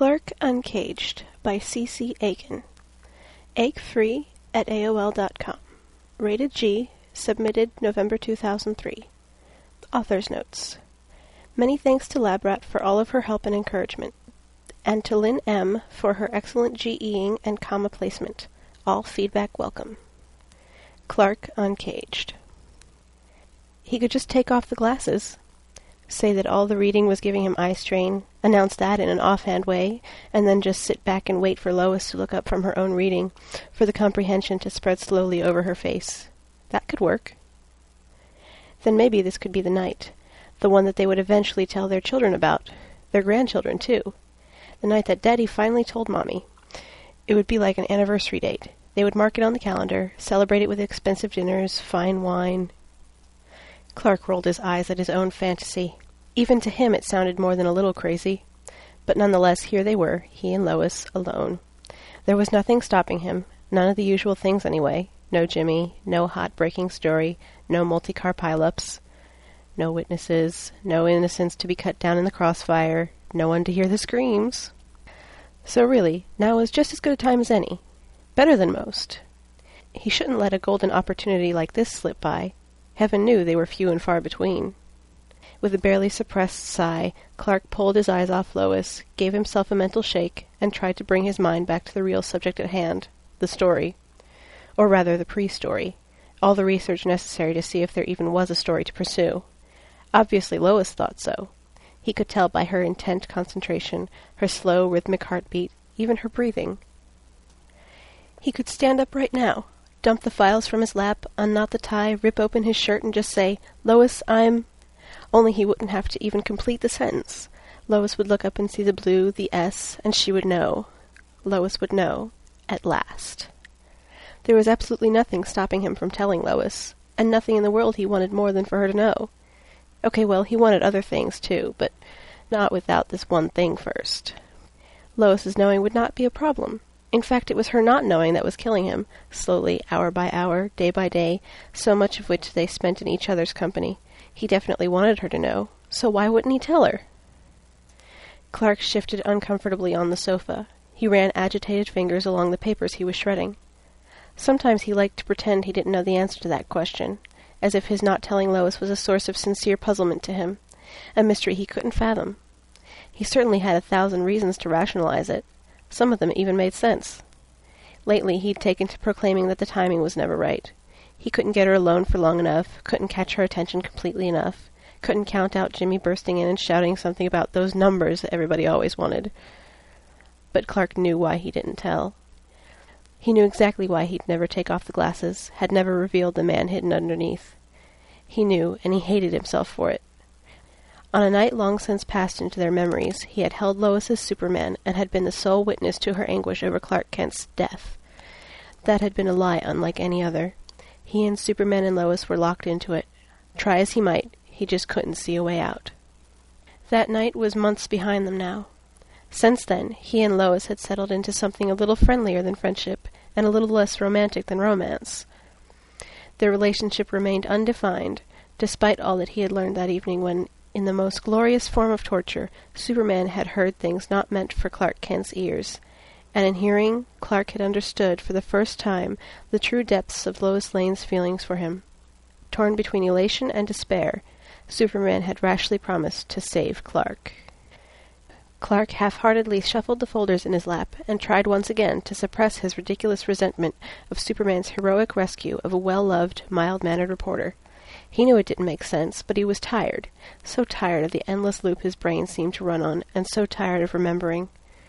Clark Uncaged by C.C. Aiken. Egg3 at AOL.com. Rated G. Submitted November 2003. Author's Notes. Many thanks to Labrat for all of her help and encouragement, and to Lynn M. for her excellent GEing and comma placement. All feedback welcome. Clark Uncaged. He could just take off the glasses, say that all the reading was giving him eye strain, announce that in an offhand way, and then just sit back and wait for Lois to look up from her own reading, for the comprehension to spread slowly over her face. That could work. Then maybe this could be the night, the one that they would eventually tell their children about, their grandchildren, too. The night that Daddy finally told Mommy. It would be like an anniversary date. They would mark it on the calendar, celebrate it with expensive dinners, fine wine. Clark rolled his eyes at his own fantasy. Even to him it sounded more than a little crazy. But nonetheless, here they were, he and Lois, alone. There was nothing stopping him, none of the usual things anyway. No Jimmy, no hot breaking story, no multi-car pile-ups, no witnesses, no innocents to be cut down in the crossfire, no one to hear the screams. So really, now was just as good a time as any. Better than most. He shouldn't let a golden opportunity like this slip by. Heaven knew they were few and far between. With a barely suppressed sigh, Clark pulled his eyes off Lois, gave himself a mental shake, and tried to bring his mind back to the real subject at hand, the story. Or rather, the pre-story. All the research necessary to see if there even was a story to pursue. Obviously Lois thought so. He could tell by her intent concentration, her slow, rhythmic heartbeat, even her breathing. He could stand up right now, dump the files from his lap, unknot the tie, rip open his shirt, and just say, "Lois, I'm—" Only he wouldn't have to even complete the sentence. Lois would look up and see the blue, the S, and she would know. Lois would know. At last. There was absolutely nothing stopping him from telling Lois, and nothing in the world he wanted more than for her to know. Okay, well, he wanted other things, too, but not without this one thing first. Lois's knowing would not be a problem. In fact, it was her not knowing that was killing him, slowly, hour by hour, day by day, so much of which they spent in each other's company. He definitely wanted her to know, so why wouldn't he tell her? Clark shifted uncomfortably on the sofa. He ran agitated fingers along the papers he was shredding. Sometimes he liked to pretend he didn't know the answer to that question, as if his not telling Lois was a source of sincere puzzlement to him, a mystery he couldn't fathom. He certainly had 1,000 reasons to rationalize it. Some of them even made sense. Lately he'd taken to proclaiming that the timing was never right. He couldn't get her alone for long enough, couldn't catch her attention completely enough, couldn't count out Jimmy bursting in and shouting something about those numbers that everybody always wanted. But Clark knew why he didn't tell. He knew exactly why he'd never take off the glasses, had never revealed the man hidden underneath. He knew, and he hated himself for it. On a night long since passed into their memories, he had held Lois as Superman, and had been the sole witness to her anguish over Clark Kent's death. That had been a lie unlike any other. He and Superman and Lois were locked into it. Try as he might, he just couldn't see a way out. That night was months behind them now. Since then, he and Lois had settled into something a little friendlier than friendship, and a little less romantic than romance. Their relationship remained undefined, despite all that he had learned that evening when, in the most glorious form of torture, Superman had heard things not meant for Clark Kent's ears. And in hearing, Clark had understood for the first time the true depths of Lois Lane's feelings for him. Torn between elation and despair, Superman had rashly promised to save Clark. Clark half-heartedly shuffled the folders in his lap, and tried once again to suppress his ridiculous resentment of Superman's heroic rescue of a well-loved, mild-mannered reporter. He knew it didn't make sense, but he was tired, so tired of the endless loop his brain seemed to run on, and so tired of remembering.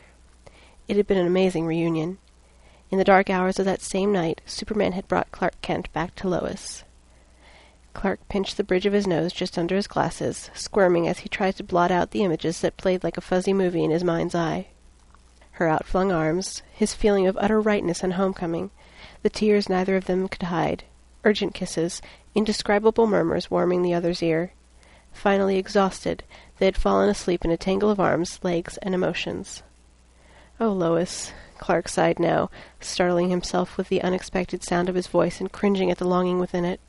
It had been an amazing reunion. In the dark hours of that same night, Superman had brought Clark Kent back to Lois. Clark pinched the bridge of his nose just under his glasses, squirming as he tried to blot out the images that played like a fuzzy movie in his mind's eye. Her outflung arms, his feeling of utter rightness and homecoming, the tears neither of them could hide, urgent kisses, indescribable murmurs warming the other's ear. Finally exhausted, they had fallen asleep in a tangle of arms, legs, and emotions. "Oh, Lois," Clark sighed now, startling himself with the unexpected sound of his voice and cringing at the longing within it.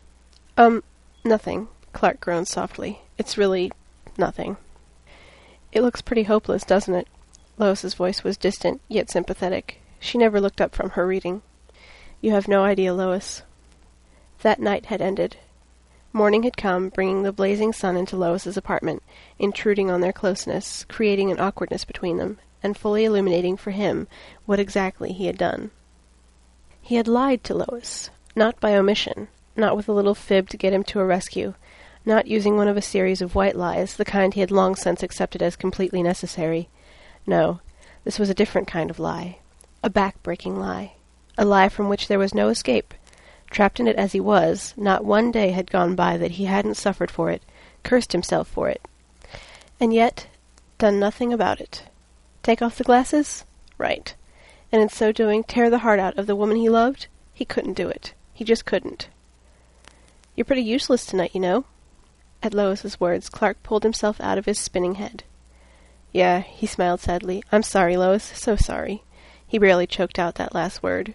Nothing," Clark groaned softly. "It's really nothing." "It looks pretty hopeless, doesn't it?" Lois's voice was distant, yet sympathetic. She never looked up from her reading. "You have no idea, Lois." That night had ended. Morning had come, bringing the blazing sun into Lois's apartment, intruding on their closeness, creating an awkwardness between them, and fully illuminating for him what exactly he had done. He had lied to Lois, not by omission, not with a little fib to get him to a rescue, not using one of a series of white lies, the kind he had long since accepted as completely necessary. No, this was a different kind of lie. A back-breaking lie. A lie from which there was no escape. Trapped in it as he was, not one day had gone by that he hadn't suffered for it, cursed himself for it. And yet, done nothing about it. Take off the glasses? Right. And in so doing, tear the heart out of the woman he loved? He couldn't do it. He just couldn't. "You're pretty useless tonight, you know." At Lois's words, Clark pulled himself out of his spinning head. "Yeah," he smiled sadly. "I'm sorry, Lois, so sorry." He barely choked out that last word.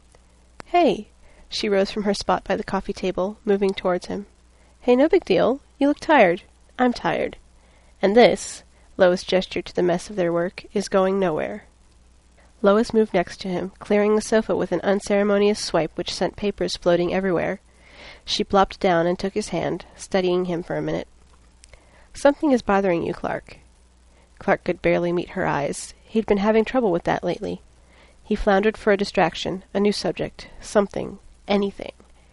"Hey!" She rose from her spot by the coffee table, moving towards him. "Hey, no big deal. You look tired. I'm tired. And this," Lois gestured to the mess of their work, "is going nowhere." Lois moved next to him, clearing the sofa with an unceremonious swipe which sent papers floating everywhere. She plopped down and took his hand, studying him for a minute. "Something is bothering you, Clark." Clark could barely meet her eyes. He'd been having trouble with that lately. He floundered for a distraction, a new subject, something, anything.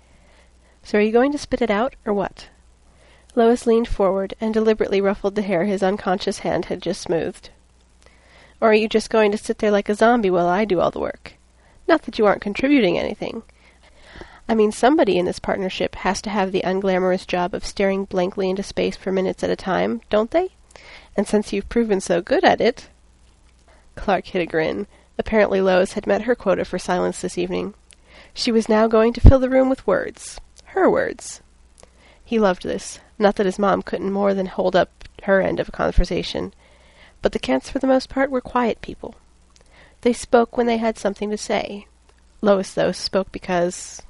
"So are you going to spit it out, or what?" Lois leaned forward and deliberately ruffled the hair his unconscious hand had just smoothed. "Or are you just going to sit there like a zombie while I do all the work? Not that you aren't contributing anything. I mean, somebody in this partnership has to have the unglamorous job of staring blankly into space for minutes at a time, don't they? And since you've proven so good at it—" Clark hid a grin. Apparently Lois had met her quota for silence this evening. She was now going to fill the room with words. Her words. He loved this. Not that his mom couldn't more than hold up her end of a conversation. But the Kents, for the most part, were quiet people. They spoke when they had something to say. Lois, though, spoke because...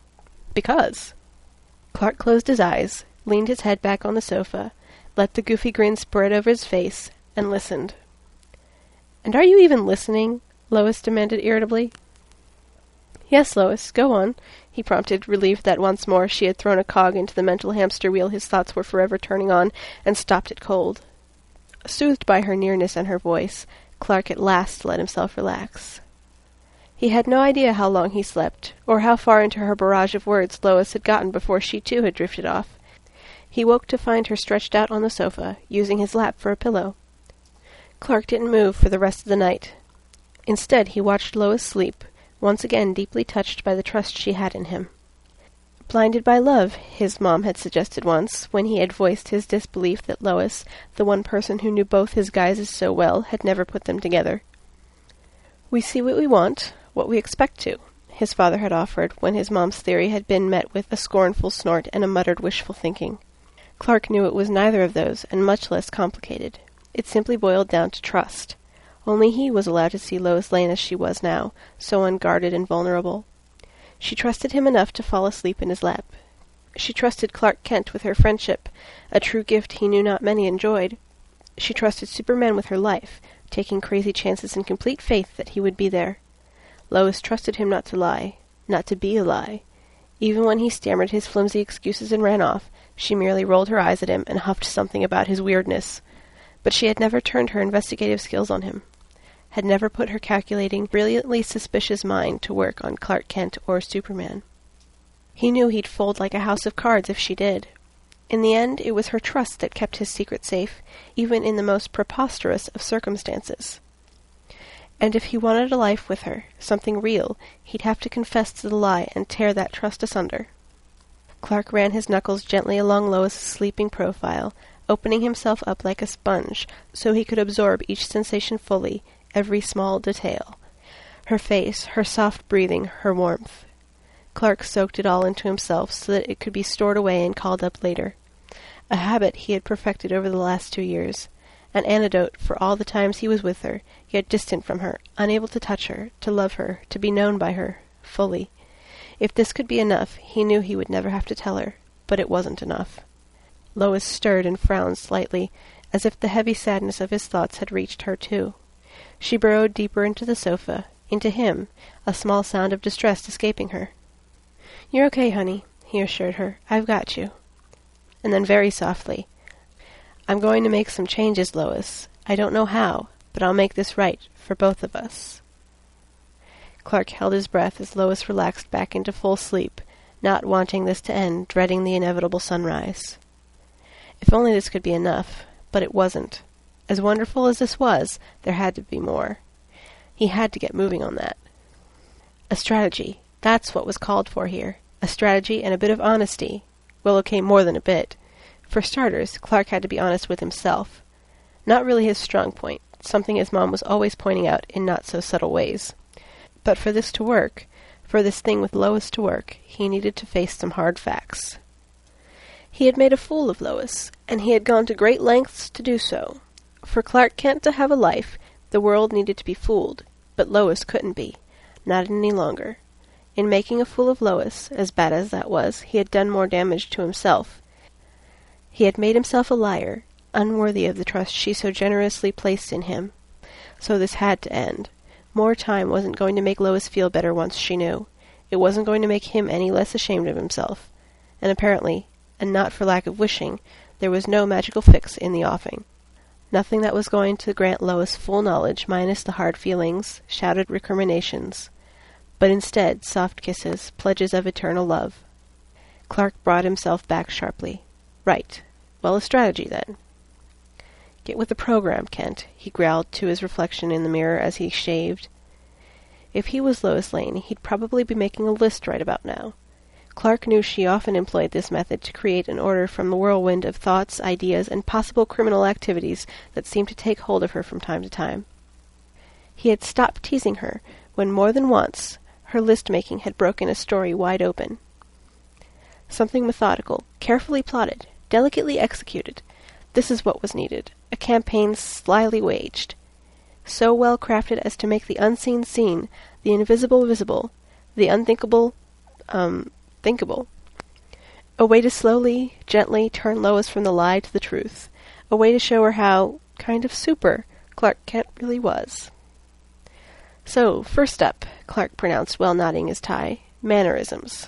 Clark closed his eyes, leaned his head back on the sofa, let the goofy grin spread over his face, and listened. "And are you even listening?" Lois demanded irritably. "Yes, Lois, go on," he prompted, relieved that once more she had thrown a cog into the mental hamster wheel his thoughts were forever turning on, and stopped it cold. Soothed by her nearness and her voice, Clark at last let himself relax. He had no idea how long he slept, or how far into her barrage of words Lois had gotten before she too had drifted off. He woke to find her stretched out on the sofa, using his lap for a pillow. Clark didn't move for the rest of the night. Instead, he watched Lois sleep, once again deeply touched by the trust she had in him. Blinded by love, his mom had suggested once, when he had voiced his disbelief that Lois, the one person who knew both his guises so well, had never put them together. "We see what we want, what we expect to," his father had offered, when his mom's theory had been met with a scornful snort and a muttered wishful thinking. Clark knew it was neither of those, and much less complicated. It simply boiled down to trust. Only he was allowed to see Lois Lane as she was now, so unguarded and vulnerable. She trusted him enough to fall asleep in his lap. She trusted Clark Kent with her friendship, a true gift he knew not many enjoyed. She trusted Superman with her life, taking crazy chances in complete faith that he would be there. Lois trusted him not to lie, not to be a lie. Even when he stammered his flimsy excuses and ran off, she merely rolled her eyes at him and huffed something about his weirdness. But she had never turned her investigative skills on him, had never put her calculating, brilliantly suspicious mind to work on Clark Kent or Superman. He knew he'd fold like a house of cards if she did. In the end, it was her trust that kept his secret safe, even in the most preposterous of circumstances. And if he wanted a life with her, something real, he'd have to confess to the lie and tear that trust asunder. Clark ran his knuckles gently along Lois's sleeping profile, opening himself up like a sponge, so he could absorb each sensation fully, every small detail. Her face, her soft breathing, her warmth. Clark soaked it all into himself so that it could be stored away and called up later. A habit he had perfected over the last 2 years. An antidote for all the times he was with her, yet distant from her, unable to touch her, to love her, to be known by her, fully. If this could be enough, he knew he would never have to tell her, but it wasn't enough. Lois stirred and frowned slightly, as if the heavy sadness of his thoughts had reached her too. She burrowed deeper into the sofa, into him, a small sound of distress escaping her. "You're okay, honey," he assured her. "I've got you." And then very softly, "I'm going to make some changes, Lois. I don't know how, but I'll make this right for both of us." Clark held his breath as Lois relaxed back into full sleep, not wanting this to end, dreading the inevitable sunrise. If only this could be enough, but it wasn't. As wonderful as this was, there had to be more. He had to get moving on that. A strategy. That's what was called for here. A strategy and a bit of honesty. Well, okay, more than a bit. For starters, Clark had to be honest with himself. Not really his strong point, something his mom was always pointing out in not-so-subtle ways. But for this to work, for this thing with Lois to work, he needed to face some hard facts. He had made a fool of Lois, and he had gone to great lengths to do so. For Clark Kent to have a life, the world needed to be fooled, but Lois couldn't be, not any longer. In making a fool of Lois, as bad as that was, he had done more damage to himself. He had made himself a liar, unworthy of the trust she so generously placed in him. So this had to end. More time wasn't going to make Lois feel better once she knew. It wasn't going to make him any less ashamed of himself. And apparently, and not for lack of wishing, there was no magical fix in the offing. Nothing that was going to grant Lois full knowledge minus the hard feelings, shouted recriminations. But instead, soft kisses, pledges of eternal love. Clark brought himself back sharply. Right. Well, a strategy, then. "Get with the program, Kent," he growled to his reflection in the mirror as he shaved. If he was Lois Lane, he'd probably be making a list right about now. Clark knew she often employed this method to create an order from the whirlwind of thoughts, ideas, and possible criminal activities that seemed to take hold of her from time to time. He had stopped teasing her when more than once her list-making had broken a story wide open. Something methodical, carefully plotted, delicately executed. This is what was needed. A campaign slyly waged. So well crafted as to make the unseen seen, the invisible visible, the unthinkable, thinkable. A way to slowly, gently turn Lois from the lie to the truth. A way to show her how, kind of super, Clark Kent really was. "So, first up," Clark pronounced while knotting his tie, "mannerisms."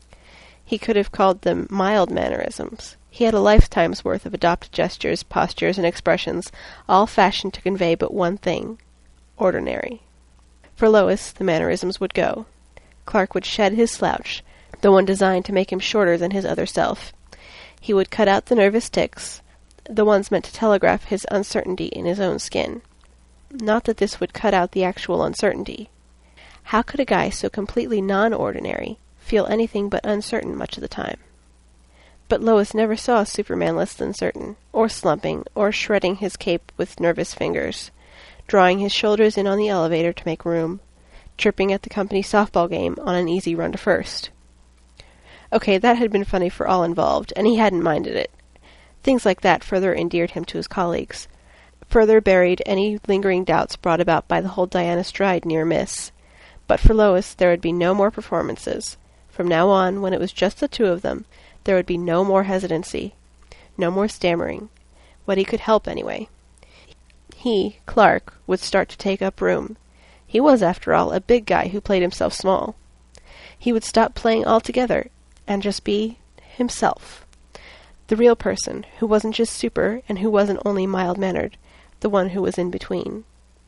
He could have called them mild mannerisms. He had a lifetime's worth of adopted gestures, postures, and expressions, all fashioned to convey but one thing: ordinary. For Lois, the mannerisms would go. Clark would shed his slouch, the one designed to make him shorter than his other self. He would cut out the nervous tics, the ones meant to telegraph his uncertainty in his own skin. Not that this would cut out the actual uncertainty. How could a guy so completely non-ordinary feel anything but uncertain much of the time? But Lois never saw Superman less than certain, or slumping, or shredding his cape with nervous fingers, drawing his shoulders in on the elevator to make room, chirping at the company softball game on an easy run to first. Okay, that had been funny for all involved, and he hadn't minded it. Things like that further endeared him to his colleagues, further buried any lingering doubts brought about by the whole Diana Stride near miss. But for Lois, there would be no more performances. From now on, when it was just the two of them, there would be no more hesitancy, no more stammering. What he could help, anyway. He, Clark, would start to take up room. He was, after all, a big guy who played himself small. He would stop playing altogether, and just be himself. The real person, who wasn't just super, and who wasn't only mild-mannered, the one who was in between.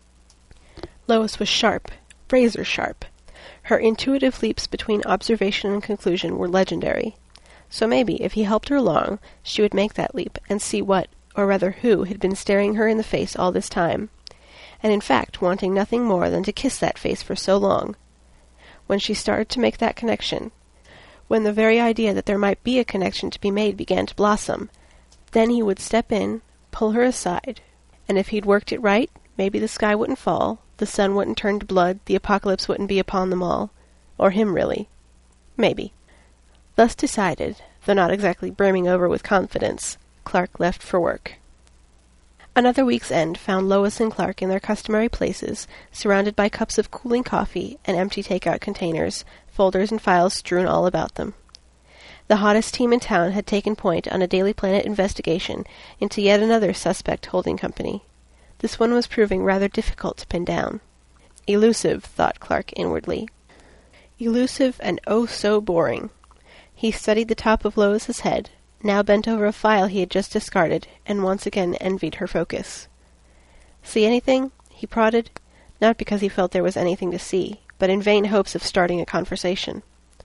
Lois was sharp, razor sharp. Her intuitive leaps between observation and conclusion were legendary. So maybe, if he helped her along, she would make that leap, and see what, or rather who, had been staring her in the face all this time, and in fact wanting nothing more than to kiss that face for so long. When she started to make that connection, when the very idea that there might be a connection to be made began to blossom, then he would step in, pull her aside, and if he'd worked it right, maybe the sky wouldn't fall, the sun wouldn't turn to blood, the apocalypse wouldn't be upon them all. Or him, really. Maybe. Thus decided, though not exactly brimming over with confidence, Clark left for work. Another week's end found Lois and Clark in their customary places, surrounded by cups of cooling coffee and empty take-out containers, folders and files strewn all about them. The hottest team in town had taken point on a Daily Planet investigation into yet another suspect holding company. This one was proving rather difficult to pin down. Elusive, thought Clark inwardly. Elusive and oh so boring. He studied the top of Lois's head, now bent over a file he had just discarded, and once again envied her focus. "See anything?" he prodded, not because he felt there was anything to see, but in vain hopes of starting a conversation.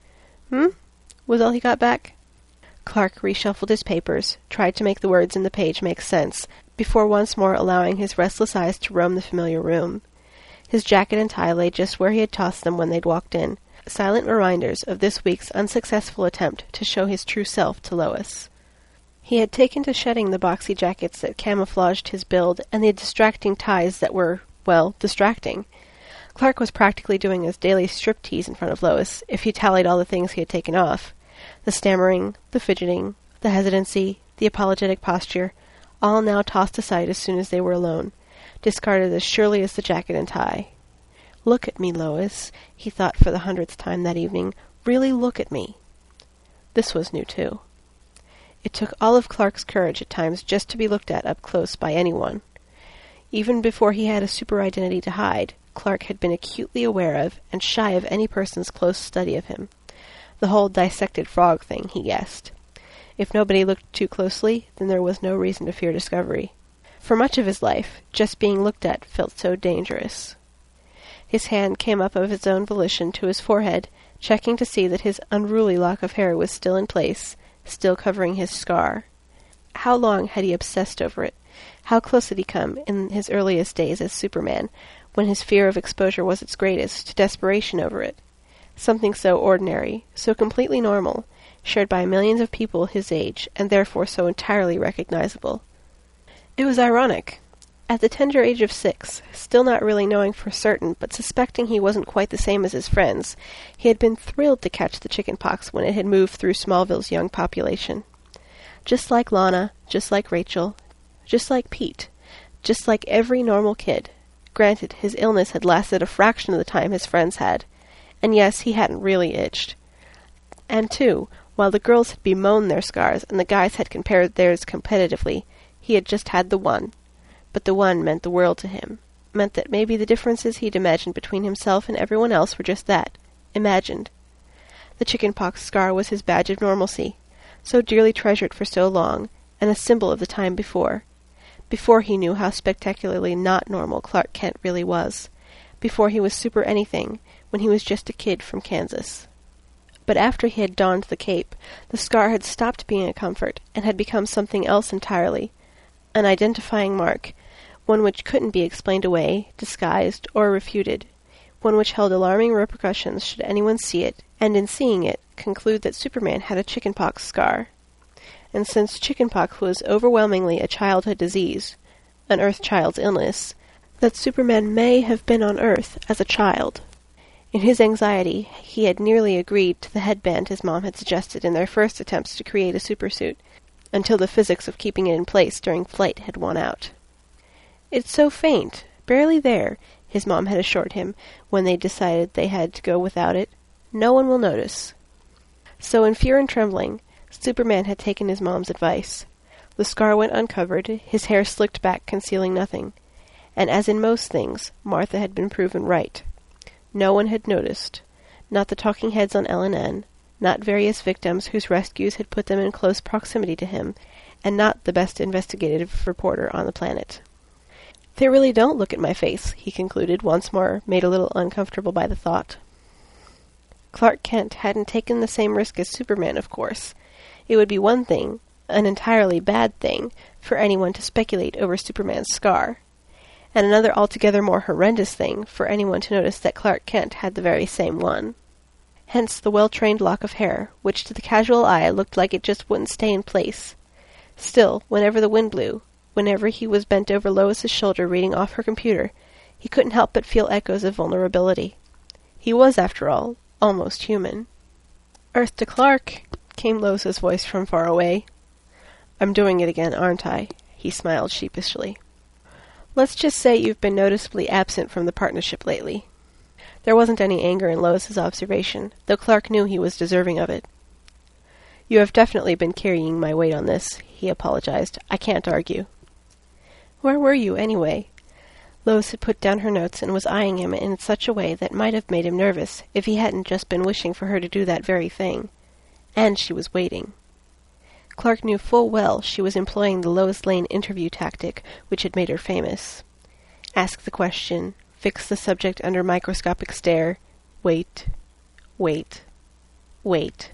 Was all he got back. Clark reshuffled his papers, tried to make the words in the page make sense, before once more allowing his restless eyes to roam the familiar room. His jacket and tie lay just where he had tossed them when they'd walked in, silent reminders of this week's unsuccessful attempt to show his true self to Lois. He had taken to shedding the boxy jackets that camouflaged his build and the distracting ties that were, well, distracting. Clark was practically doing his daily striptease in front of Lois, if he tallied all the things he had taken off. The stammering, the fidgeting, the hesitancy, the apologetic posture, all now tossed aside as soon as they were alone, discarded as surely as the jacket and tie. "Look at me, Lois," he thought for the 100th time that evening. "Really look at me." This was new, too. It took all of Clark's courage at times just to be looked at up close by anyone. Even before he had a super-identity to hide, Clark had been acutely aware of and shy of any person's close study of him. The whole dissected frog thing, he guessed. If nobody looked too closely, then there was no reason to fear discovery. For much of his life, just being looked at felt so dangerous. His hand came up of its own volition to his forehead, checking to see that his unruly lock of hair was still in place, still covering his scar. How long had he obsessed over it? How close had he come, in his earliest days as Superman, when his fear of exposure was its greatest, to desperation over it? Something so ordinary, so completely normal, shared by millions of people his age, and therefore so entirely recognizable. It was ironic. At the tender age of 6, still not really knowing for certain, but suspecting he wasn't quite the same as his friends, he had been thrilled to catch the chicken pox when it had moved through Smallville's young population. Just like Lana, just like Rachel, just like Pete, just like every normal kid. Granted, his illness had lasted a fraction of the time his friends had, and yes, he hadn't really itched. And too, while the girls had bemoaned their scars and the guys had compared theirs competitively, he had just had the one. But the one meant the world to him, meant that maybe the differences he'd imagined between himself and everyone else were just that, imagined. The chickenpox scar was his badge of normalcy, so dearly treasured for so long, and a symbol of the time before he knew how spectacularly not normal Clark Kent really was, before he was super anything, when he was just a kid from Kansas. But after he had donned the cape, the scar had stopped being a comfort, and had become something else entirely, an identifying mark, one which couldn't be explained away, disguised, or refuted, one which held alarming repercussions should anyone see it, and in seeing it, conclude that Superman had a chickenpox scar. And since chickenpox was overwhelmingly a childhood disease, an Earth child's illness, that Superman may have been on Earth as a child. In his anxiety, he had nearly agreed to the headband his mom had suggested in their first attempts to create a supersuit, until the physics of keeping it in place during flight had won out. "It's so faint, barely there," his mom had assured him when they decided they had to go without it. "No one will notice." So in fear and trembling, Superman had taken his mom's advice. The scar went uncovered, his hair slicked back concealing nothing, and as in most things, Martha had been proven right. No one had noticed, not the talking heads on LNN, not various victims whose rescues had put them in close proximity to him, and not the best investigative reporter on the planet. "They really don't look at my face," he concluded, once more made a little uncomfortable by the thought. Clark Kent hadn't taken the same risk as Superman, of course. It would be one thing, an entirely bad thing, for anyone to speculate over Superman's scar, and another altogether more horrendous thing for anyone to notice that Clark Kent had the very same one. Hence the well-trained lock of hair, which to the casual eye looked like it just wouldn't stay in place. Still, whenever the wind blew, whenever he was bent over Lois's shoulder reading off her computer, he couldn't help but feel echoes of vulnerability. He was, after all, almost human. "Earth to Clark," came Lois's voice from far away. "I'm doing it again, aren't I?" He smiled sheepishly. "Let's just say you've been noticeably absent from the partnership lately." There wasn't any anger in Lois's observation, though Clark knew he was deserving of it. "You have definitely been carrying my weight on this," he apologized. "I can't argue." "Where were you, anyway?" Lois had put down her notes and was eyeing him in such a way that might have made him nervous if he hadn't just been wishing for her to do that very thing. And she was waiting. Clark knew full well she was employing the Lois Lane interview tactic which had made her famous. Ask the question, fix the subject under microscopic stare, wait, wait, wait.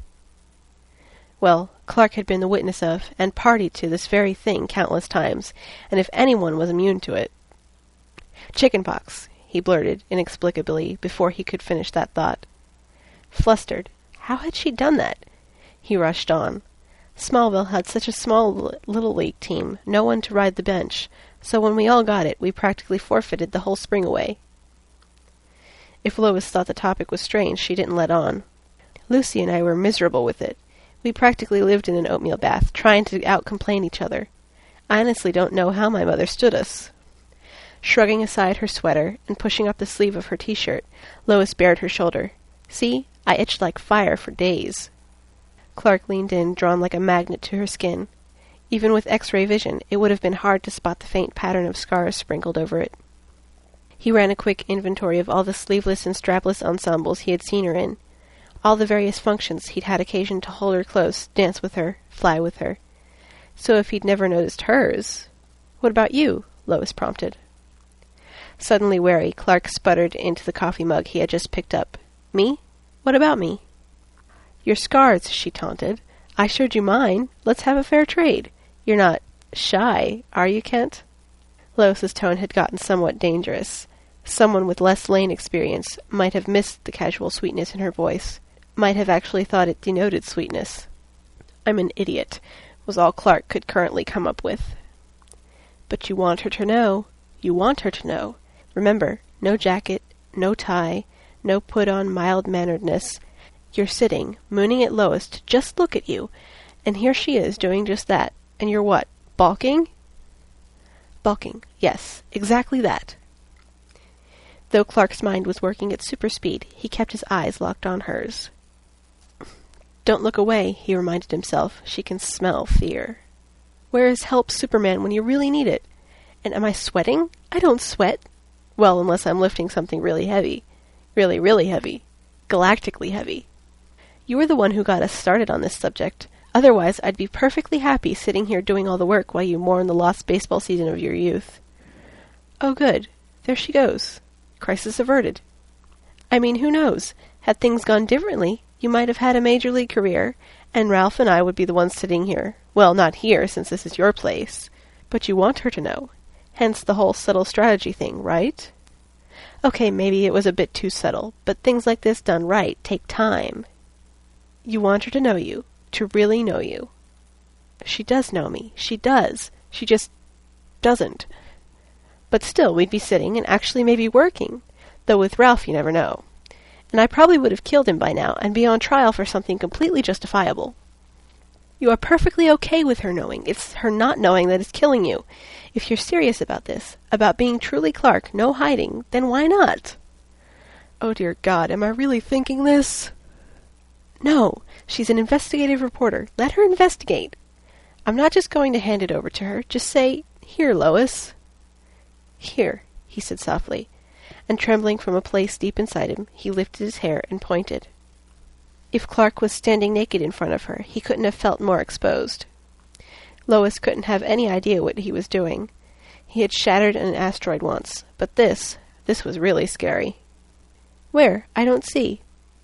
Well, Clark had been the witness of, and party to, this very thing countless times, and if anyone was immune to it— "Chickenpox," he blurted, inexplicably, before he could finish that thought. Flustered. How had she done that? He rushed on. Smallville had such a small Little League team, no one to ride the bench, so when we all got it, we practically forfeited the whole spring away. If Lois thought the topic was strange, she didn't let on. "Lucy and I were miserable with it. We practically lived in an oatmeal bath, trying to out-complain each other. I honestly don't know how my mother stood us." Shrugging aside her sweater and pushing up the sleeve of her t-shirt, Lois bared her shoulder. "See? I itched like fire for days." Clark leaned in, drawn like a magnet to her skin. Even with X-ray vision, it would have been hard to spot the faint pattern of scars sprinkled over it. He ran a quick inventory of all the sleeveless and strapless ensembles he had seen her in, all the various functions he'd had occasion to hold her close, dance with her, fly with her. So if he'd never noticed hers— "What about you?" Lois prompted. Suddenly wary, Clark sputtered into the coffee mug he had just picked up. "Me? What about me?" "Your scars," she taunted. "I showed you mine. Let's have a fair trade. You're not shy, are you, Kent?" Lois's tone had gotten somewhat dangerous. Someone with less Lane experience might have missed the casual sweetness in her voice, might have actually thought it denoted sweetness. "I'm an idiot," was all Clark could currently come up with. "But you want her to know. You want her to know. Remember, no jacket, no tie, no put-on mild-manneredness. You're sitting, mooning at Lois to just look at you, and here she is doing just that, and you're what, balking?" "Balking, yes, exactly that." Though Clark's mind was working at super speed, he kept his eyes locked on hers. "Don't look away," he reminded himself. "She can smell fear. Where is help Superman when you really need it? And am I sweating? I don't sweat. Well, unless I'm lifting something really heavy. Really, really heavy. Galactically heavy. You were the one who got us started on this subject. Otherwise, I'd be perfectly happy sitting here doing all the work while you mourn the lost baseball season of your youth." "Oh, good. There she goes. Crisis averted. I mean, who knows? Had things gone differently, you might have had a major league career, and Ralph and I would be the ones sitting here. Well, not here, since this is your place. But you want her to know. Hence the whole subtle strategy thing, right? Okay, maybe it was a bit too subtle, but things like this done right take time. You want her to know you, to really know you. She does know me. She does. She just doesn't. But still, we'd be sitting and actually maybe working, though with Ralph you never know. And I probably would have killed him by now and be on trial for something completely justifiable. You are perfectly okay with her knowing. It's her not knowing that is killing you. If you're serious about this, about being truly Clark, no hiding, then why not?" "Oh, dear God, am I really thinking this?" "No, she's an investigative reporter. Let her investigate. I'm not just going to hand it over to her. Just say, 'Here, Lois.'" "Here," he said softly, and trembling from a place deep inside him, he lifted his hair and pointed. If Clark was standing naked in front of her, he couldn't have felt more exposed. Lois couldn't have any idea what he was doing. He had shattered an asteroid once, but this was really scary. "Where? I don't see."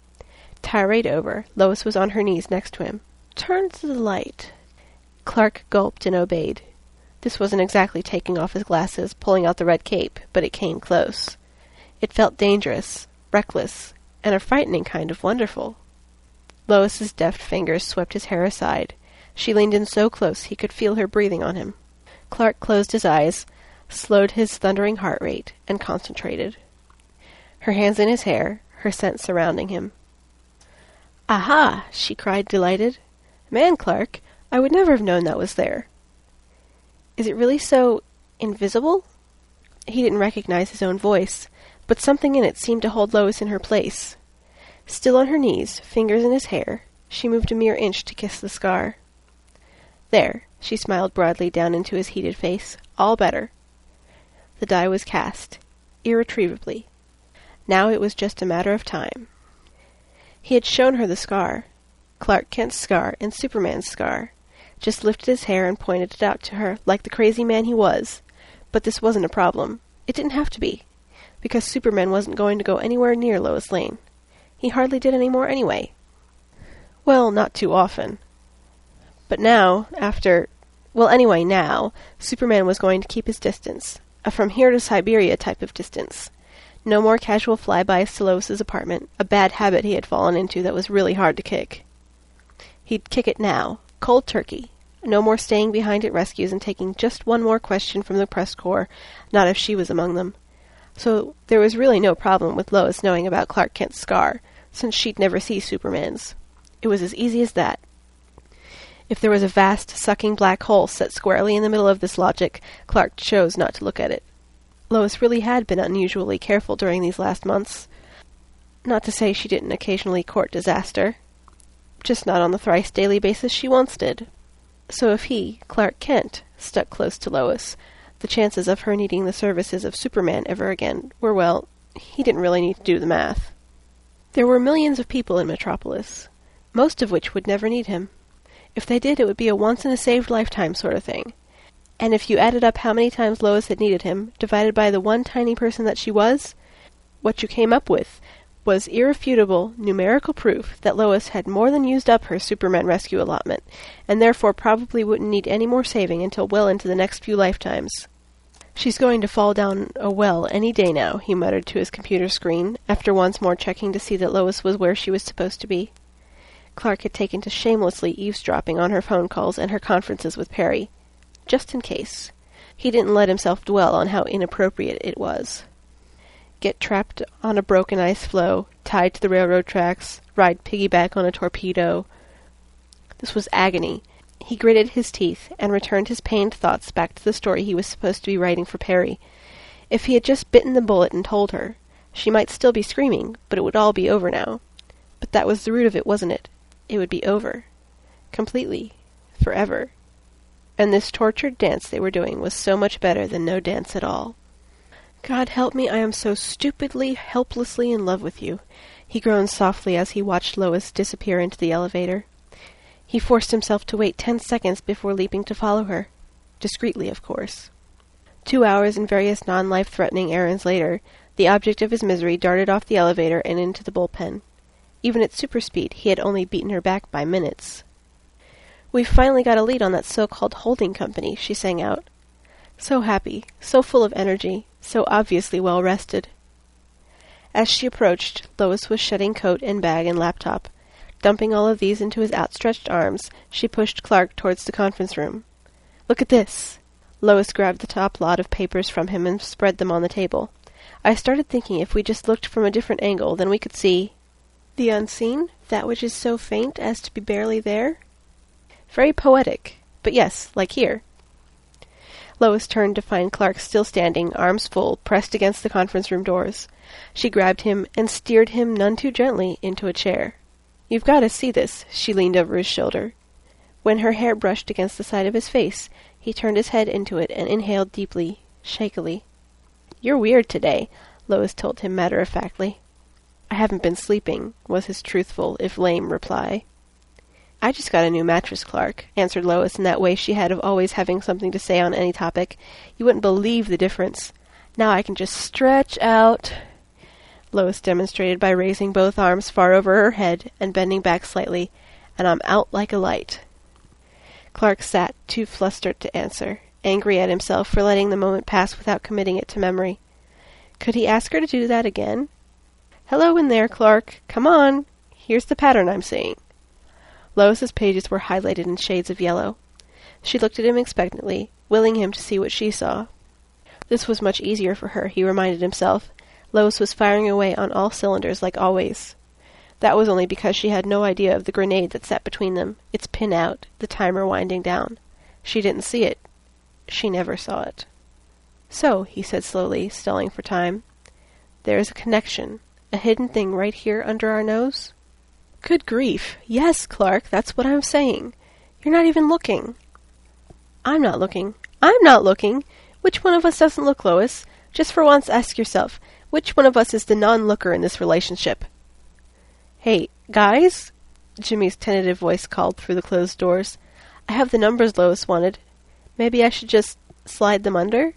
Tirade over, Lois was on her knees next to him. "Turn to the light." Clark gulped and obeyed. This wasn't exactly taking off his glasses, pulling out the red cape, but it came close. It felt dangerous, reckless, and a frightening kind of wonderful. Lois's deft fingers swept his hair aside. She leaned in so close he could feel her breathing on him. Clark closed his eyes, slowed his thundering heart rate, and concentrated. Her hands in his hair, her scent surrounding him. "Aha!" she cried, delighted. "Man, Clark, I would never have known that was there." "Is it really so invisible?" He didn't recognize his own voice, but something in it seemed to hold Lois in her place. Still on her knees, fingers in his hair, She moved a mere inch to kiss the scar. "There," she smiled broadly down into his heated face. "All better." The die was cast, irretrievably. Now it was just a matter of time. He had shown her the scar. Clark Kent's scar and Superman's scar. Just lifted his hair and pointed it out to her, like the crazy man he was. But this wasn't a problem. It didn't have to be, because Superman wasn't going to go anywhere near Lois Lane. He hardly did any more anyway. Well, not too often. But now, now, Superman was going to keep his distance. A from here to Siberia type of distance. No more casual flybys to Lois's apartment, a bad habit he had fallen into that was really hard to kick. He'd kick it now, cold turkey. No more staying behind at rescues and taking just one more question from the press corps, not if she was among them. So there was really no problem with Lois knowing about Clark Kent's scar, since she'd never see Superman's. It was as easy as that. If there was a vast, sucking black hole set squarely in the middle of this logic, Clark chose not to look at it. Lois really had been unusually careful during these last months. Not to say she didn't occasionally court disaster. Just not on the thrice-daily basis she once did. So if he, Clark Kent, stuck close to Lois, the chances of her needing the services of Superman ever again were, well, he didn't really need to do the math. There were millions of people in Metropolis, most of which would never need him. If they did, it would be a once-in-a-saved-lifetime sort of thing. And if you added up how many times Lois had needed him, divided by the one tiny person that she was, what you came up with was irrefutable numerical proof that Lois had more than used up her Superman rescue allotment, and therefore probably wouldn't need any more saving until well into the next few lifetimes. "She's going to fall down a well any day now," he muttered to his computer screen, after once more checking to see that Lois was where she was supposed to be. Clark had taken to shamelessly eavesdropping on her phone calls and her conferences with Perry. Just in case. He didn't let himself dwell on how inappropriate it was. Get trapped on a broken ice floe, tied to the railroad tracks, ride piggyback on a torpedo. This was agony. He gritted his teeth and returned his pained thoughts back to the story he was supposed to be writing for Perry. If he had just bitten the bullet and told her, she might still be screaming, but it would all be over now. But that was the root of it, wasn't it? It would be over. Completely. Forever. And this tortured dance they were doing was so much better than no dance at all. "God help me, I am so stupidly, helplessly in love with you," he groaned softly as he watched Lois disappear into the elevator. He forced himself to wait 10 seconds before leaping to follow her. Discreetly, of course. 2 hours and various non-life-threatening errands later, the object of his misery darted off the elevator and into the bullpen. Even at superspeed, he had only beaten her back by minutes. "We've finally got a lead on that so-called holding company," she sang out. So happy, so full of energy, so obviously well-rested. As she approached, Lois was shedding coat and bag and laptop. Dumping all of these into his outstretched arms, she pushed Clark towards the conference room. "Look at this." Lois grabbed the top lot of papers from him and spread them on the table. "I started thinking if we just looked from a different angle, then we could see—" "The unseen? That which is so faint as to be barely there?" "Very poetic. But yes, like here." Lois turned to find Clark still standing, arms full, pressed against the conference room doors. She grabbed him and steered him none too gently into a chair. "You've got to see this," she leaned over his shoulder. When her hair brushed against the side of his face, he turned his head into it and inhaled deeply, shakily. "You're weird today," Lois told him matter-of-factly. "I haven't been sleeping," was his truthful, if lame, reply. "I just got a new mattress, Clark," answered Lois in that way she had of always having something to say on any topic. "You wouldn't believe the difference. Now I can just stretch out—" Lois demonstrated by raising both arms far over her head and bending back slightly, "and I'm out like a light." Clark sat, too flustered to answer, angry at himself for letting the moment pass without committing it to memory. Could he ask her to do that again? "Hello in there, Clark. Come on. Here's the pattern I'm seeing." Lois's pages were highlighted in shades of yellow. She looked at him expectantly, willing him to see what she saw. This was much easier for her, he reminded himself. Lois was firing away on all cylinders like always. That was only because she had no idea of the grenade that sat between them, its pin out, the timer winding down. She didn't see it. She never saw it. "So," he said slowly, stalling for time, "there is a connection, a hidden thing right here under our nose?" Good grief. Yes, Clark, that's what I'm saying. You're not even looking. I'm not looking. I'm not looking! Which one of us doesn't look, Lois? Just for once, ask yourself, which one of us is the non-looker in this relationship? Hey, guys? Jimmy's tentative voice called through the closed doors. I have the numbers Lois wanted. Maybe I should just slide them under?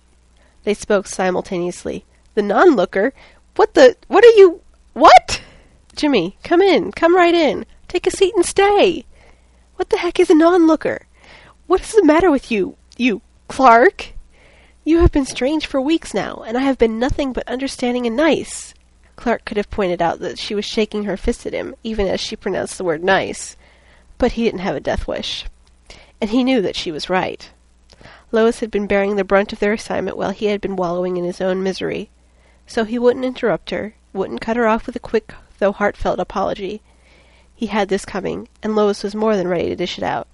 They spoke simultaneously. The non-looker? What are you... What? Jimmy, come in. Come right in. Take a seat and stay. What the heck is a non-looker? What is the matter with you, Clark? You have been strange for weeks now, and I have been nothing but understanding and nice. Clark could have pointed out that she was shaking her fist at him, even as she pronounced the word nice. But he didn't have a death wish. And he knew that she was right. Lois had been bearing the brunt of their assignment while he had been wallowing in his own misery. So he wouldn't interrupt her, wouldn't cut her off with a quick, though heartfelt apology. He had this coming, and Lois was more than ready to dish it out.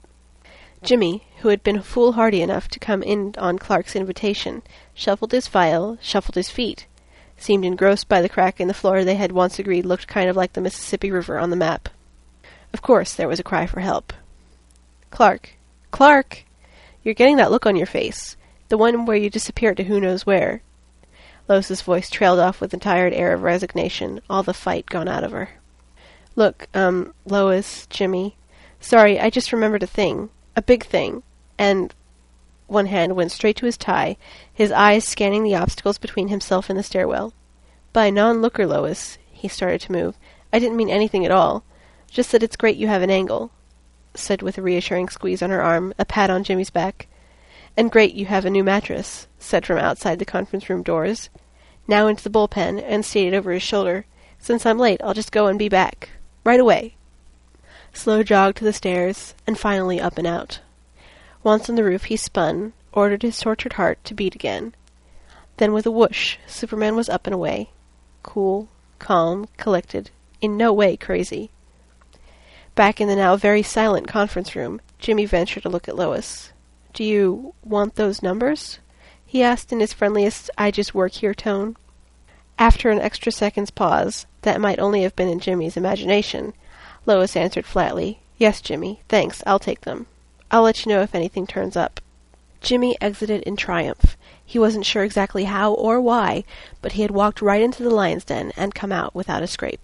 Jimmy, who had been foolhardy enough to come in on Clark's invitation, shuffled his file, shuffled his feet, seemed engrossed by the crack in the floor they had once agreed looked kind of like the Mississippi River on the map. Of course, there was a cry for help. Clark! Clark! You're getting that look on your face, the one where you disappeared to who knows where. Lois's voice trailed off with a tired air of resignation, all the fight gone out of her. Look, Lois, Jimmy, sorry, I just remembered a thing. A big thing, and one hand went straight to his tie, his eyes scanning the obstacles between himself and the stairwell. By non-looker, Lois, he started to move. I didn't mean anything at all. Just that it's great you have an angle, said with a reassuring squeeze on her arm, a pat on Jimmy's back. And great you have a new mattress, said from outside the conference room doors. Now into the bullpen, and stated over his shoulder, Since I'm late, I'll just go and be back. Right away. Slow jog to the stairs, and finally up and out. Once on the roof he spun, ordered his tortured heart to beat again. Then with a whoosh, Superman was up and away. Cool, calm, collected, in no way crazy. Back in the now very silent conference room, Jimmy ventured to look at Lois. Do you want those numbers? He asked in his friendliest I-just-work-here tone. After an extra second's pause, that might only have been in Jimmy's imagination, Lois answered flatly, Yes, Jimmy, thanks, I'll take them. I'll let you know if anything turns up. Jimmy exited in triumph. He wasn't sure exactly how or why, but he had walked right into the lion's den and come out without a scrape.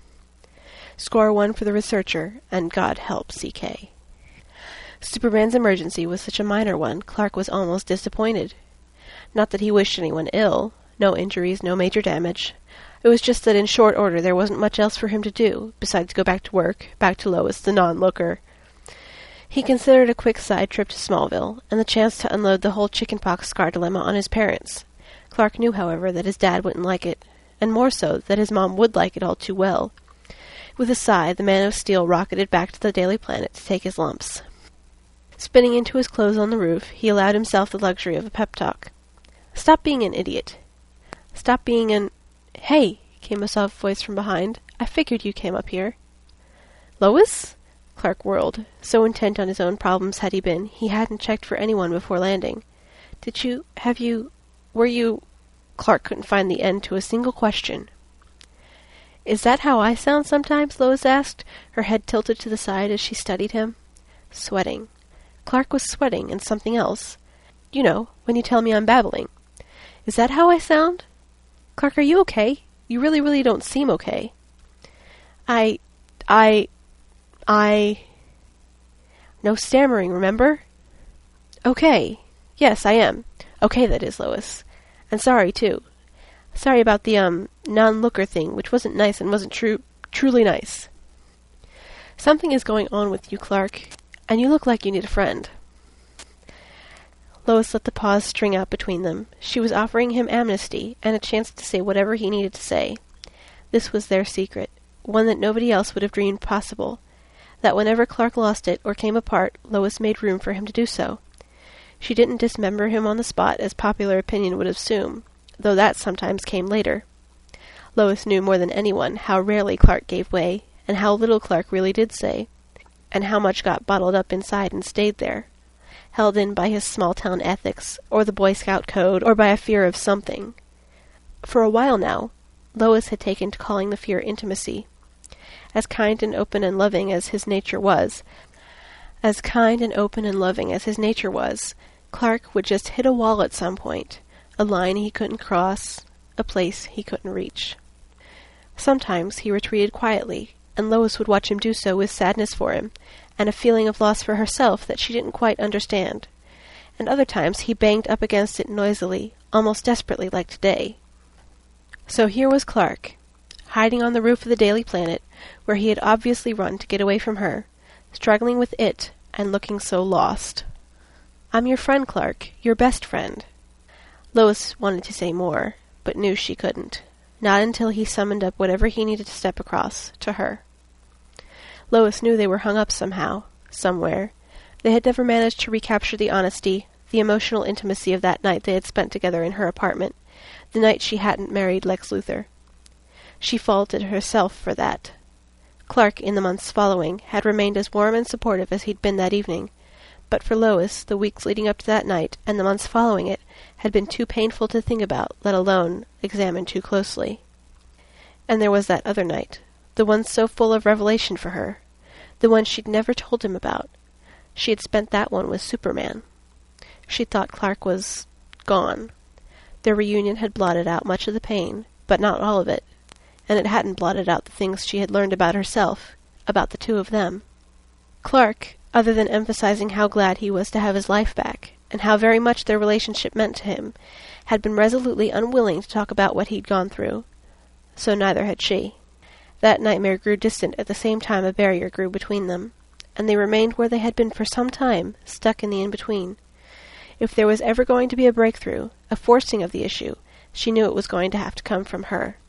Score 1 for the researcher, and God help C.K. Superman's emergency was such a minor one, Clark was almost disappointed. Not that he wished anyone ill. No injuries, no major damage. It was just that in short order there wasn't much else for him to do, besides go back to work, back to Lois, the non-looker. He considered a quick side trip to Smallville, and the chance to unload the whole chickenpox scar dilemma on his parents. Clark knew, however, that his dad wouldn't like it, and more so, that his mom would like it all too well. With a sigh, the Man of Steel rocketed back to the Daily Planet to take his lumps. Spinning into his clothes on the roof, he allowed himself the luxury of a pep talk. Stop being an idiot. Stop being an... Hey, came a soft voice from behind. I figured you came up here. Lois? Clark whirled. So intent on his own problems had he been, he hadn't checked for anyone before landing. Were you... Clark couldn't find the end to a single question. Is that how I sound sometimes? Lois asked, her head tilted to the side as she studied him. Sweating. Clark was sweating, and something else. You know, when you tell me I'm babbling. Is that how I sound? Clark, are you okay? You really, really don't seem okay. No stammering, remember? Okay. Yes, I am. Okay, that is, Lois. And sorry, too. Sorry about the, non-looker thing, which wasn't nice and wasn't truly nice. Something is going on with you, Clark, and you look like you need a friend. Lois let the pause string out between them. She was offering him amnesty, and a chance to say whatever he needed to say. This was their secret, one that nobody else would have dreamed possible, that whenever Clark lost it or came apart, Lois made room for him to do so. She didn't dismember him on the spot as popular opinion would assume, though that sometimes came later. Lois knew more than anyone how rarely Clark gave way, and how little Clark really did say, and how much got bottled up inside and stayed there, held in by his small-town ethics, or the Boy Scout code, or by a fear of something. For a while now, Lois had taken to calling the fear intimacy. as kind and open and loving as his nature was, Clark would just hit a wall at some point, a line he couldn't cross, a place he couldn't reach. Sometimes he retreated quietly, and Lois would watch him do so with sadness for him, and a feeling of loss for herself that she didn't quite understand. And other times he banged up against it noisily, almost desperately like today. So here was Clark, hiding on the roof of the Daily Planet, where he had obviously run to get away from her, struggling with it, and looking so lost. "I'm your friend, Clark, your best friend." Lois wanted to say more, but knew she couldn't. Not until he summoned up whatever he needed to step across, to her. Lois knew they were hung up somehow, somewhere. They had never managed to recapture the honesty, the emotional intimacy of that night they had spent together in her apartment, the night she hadn't married Lex Luthor. She faulted herself for that. Clark, in the months following, had remained as warm and supportive as he'd been that evening, but for Lois, the weeks leading up to that night, and the months following it, had been too painful to think about, let alone examine too closely. And there was that other night, the one so full of revelation for her, the one she'd never told him about. She had spent that one with Superman. She thought Clark was gone. Their reunion had blotted out much of the pain, but not all of it, and it hadn't blotted out the things she had learned about herself, about the two of them. Clark, other than emphasizing how glad he was to have his life back, and how very much their relationship meant to him, had been resolutely unwilling to talk about what he'd gone through. So neither had she. That nightmare grew distant at the same time a barrier grew between them, and they remained where they had been for some time, stuck in the in-between. If there was ever going to be a breakthrough, a forcing of the issue, she knew it was going to have to come from her.